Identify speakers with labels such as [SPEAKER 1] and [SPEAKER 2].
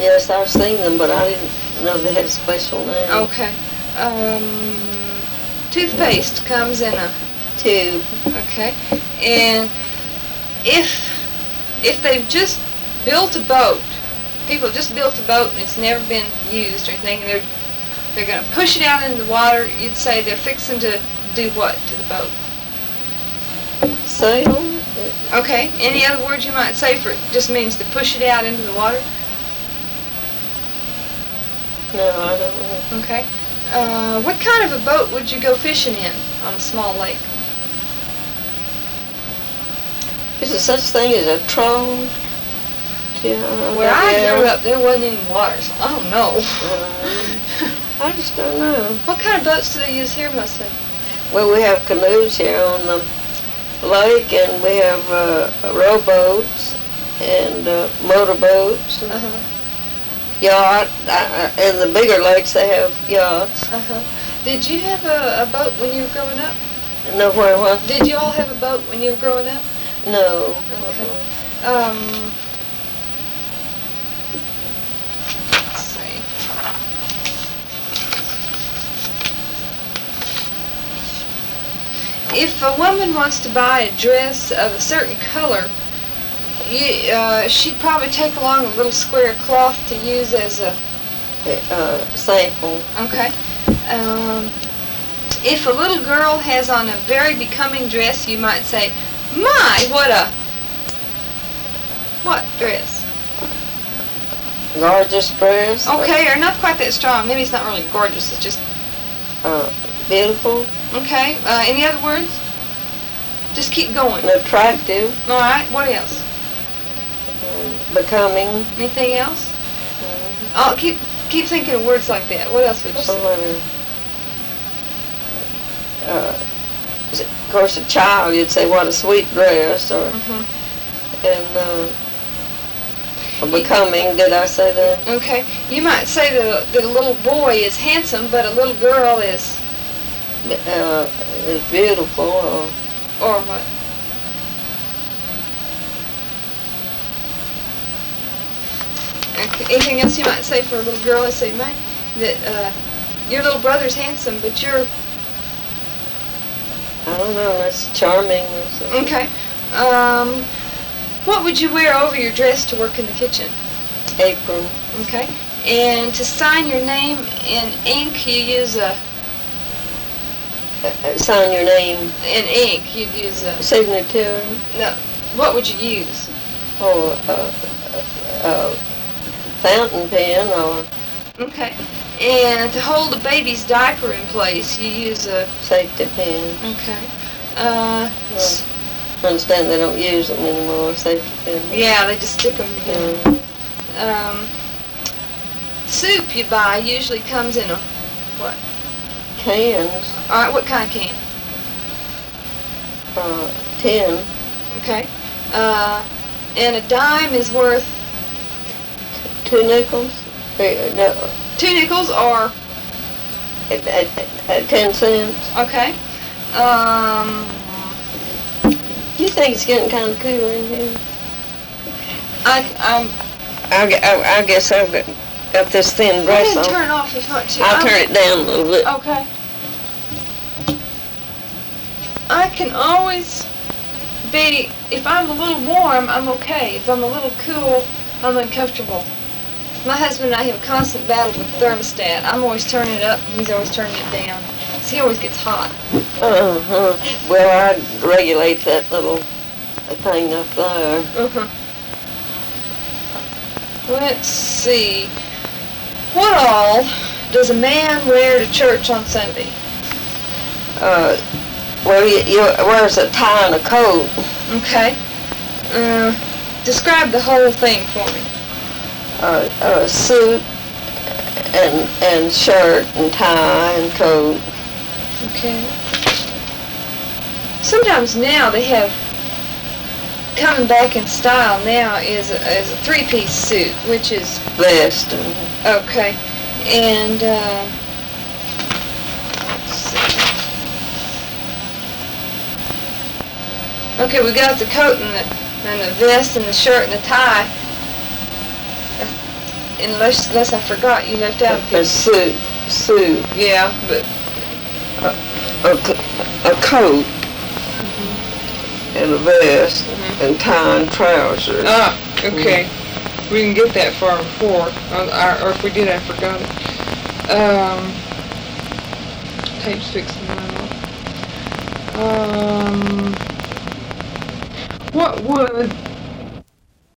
[SPEAKER 1] Yes, I've seen them, but I didn't know they had a special name.
[SPEAKER 2] Okay. Toothpaste comes in a
[SPEAKER 1] Tube.
[SPEAKER 2] okay, and if they've just built a boat, people have just built a boat and it's never been used or anything, and they're going to push it out into the water, you'd say they're fixing to do what to the boat?
[SPEAKER 1] Sail.
[SPEAKER 2] Okay. Any other words you might say for it? Just means to push it out into the water.
[SPEAKER 1] No, I don't know.
[SPEAKER 2] Okay. What kind of a boat would you go fishing in on a small lake?
[SPEAKER 1] Is there such thing as a troll?
[SPEAKER 2] Where I grew up, there wasn't any water, so I don't know.
[SPEAKER 1] I just don't know.
[SPEAKER 2] What kind of boats do they use here mostly?
[SPEAKER 1] Well, we have canoes here on the lake, and we have rowboats and motorboats, yacht. In the bigger lakes, they have yachts.
[SPEAKER 2] Did you have a boat when you were growing up?
[SPEAKER 1] No, where what?
[SPEAKER 2] Did you all have a boat when you were growing up?
[SPEAKER 1] No.
[SPEAKER 2] Okay. Let's see. If a woman wants to buy a dress of a certain color, she'd probably take along a little square cloth to use as a
[SPEAKER 1] sample.
[SPEAKER 2] Okay. If a little girl has on a very becoming dress, you might say, "My, what dress?"
[SPEAKER 1] Gorgeous dress.
[SPEAKER 2] Okay, or not quite that strong. Maybe it's not really gorgeous. It's just
[SPEAKER 1] beautiful.
[SPEAKER 2] okay. Any other words? Just keep going.
[SPEAKER 1] Attractive.
[SPEAKER 2] All right. What else?
[SPEAKER 1] Becoming.
[SPEAKER 2] Anything else? Oh, keep thinking of words like that. What else would you say?
[SPEAKER 1] Of course, a child, you'd say, "What a sweet dress," or and becoming. Did I say that?
[SPEAKER 2] Okay. You might say that a little boy is handsome, but a little girl is
[SPEAKER 1] beautiful,
[SPEAKER 2] or what? Okay. Anything else you might say for a little girl? I say, "Mike, that your little brother's handsome, but you're."
[SPEAKER 1] I don't know. That's charming or something.
[SPEAKER 2] Okay. What would you wear over your dress to work in the kitchen?
[SPEAKER 1] Apron.
[SPEAKER 2] Okay. And to sign your name in ink, you use a...
[SPEAKER 1] sign your name.
[SPEAKER 2] In ink, you'd use a...
[SPEAKER 1] signature.
[SPEAKER 2] No. What would you use?
[SPEAKER 1] Oh, fountain pen or...
[SPEAKER 2] Okay. And to hold a baby's diaper in place, you use a...
[SPEAKER 1] safety pin.
[SPEAKER 2] Okay.
[SPEAKER 1] I understand they don't use them anymore, safety pins.
[SPEAKER 2] Yeah, they just stick them together. Soup you buy usually comes in a... what?
[SPEAKER 1] Cans.
[SPEAKER 2] All right, what kind of can?
[SPEAKER 1] Tin.
[SPEAKER 2] Okay. And a dime is worth...
[SPEAKER 1] 2 nickels? No.
[SPEAKER 2] 2 nickels or...
[SPEAKER 1] 10 cents.
[SPEAKER 2] Okay.
[SPEAKER 1] You think it's getting kind of cool in here? I guess I've got this thin
[SPEAKER 2] Go ahead
[SPEAKER 1] dress
[SPEAKER 2] and
[SPEAKER 1] on.
[SPEAKER 2] turn it off if you want to.
[SPEAKER 1] I'll turn it down a little bit.
[SPEAKER 2] Okay. I can always be, if I'm a little warm, I'm okay. If I'm a little cool, I'm uncomfortable. My husband and I have a constant battle with the thermostat. I'm always turning it up, and he's always turning it down. So he always gets hot.
[SPEAKER 1] Well, I regulate that little thing up there.
[SPEAKER 2] Let's see. What all does a man wear to church on Sunday?
[SPEAKER 1] Well, he wears a tie and a coat.
[SPEAKER 2] Okay. Describe the whole thing for me.
[SPEAKER 1] A suit and shirt and tie and coat.
[SPEAKER 2] Okay. Sometimes now they have, coming back in style now is a 3-piece suit, which is...
[SPEAKER 1] vest.
[SPEAKER 2] Okay. And, let's see. Okay, we got the coat and the vest and the shirt and the tie. unless I forgot, you left out
[SPEAKER 1] A suit.
[SPEAKER 2] Yeah, but
[SPEAKER 1] A coat and a vest and tie and trousers.
[SPEAKER 2] Okay. We didn't get that far before, or if we did, I forgot it. Tape's fixing mine off. What would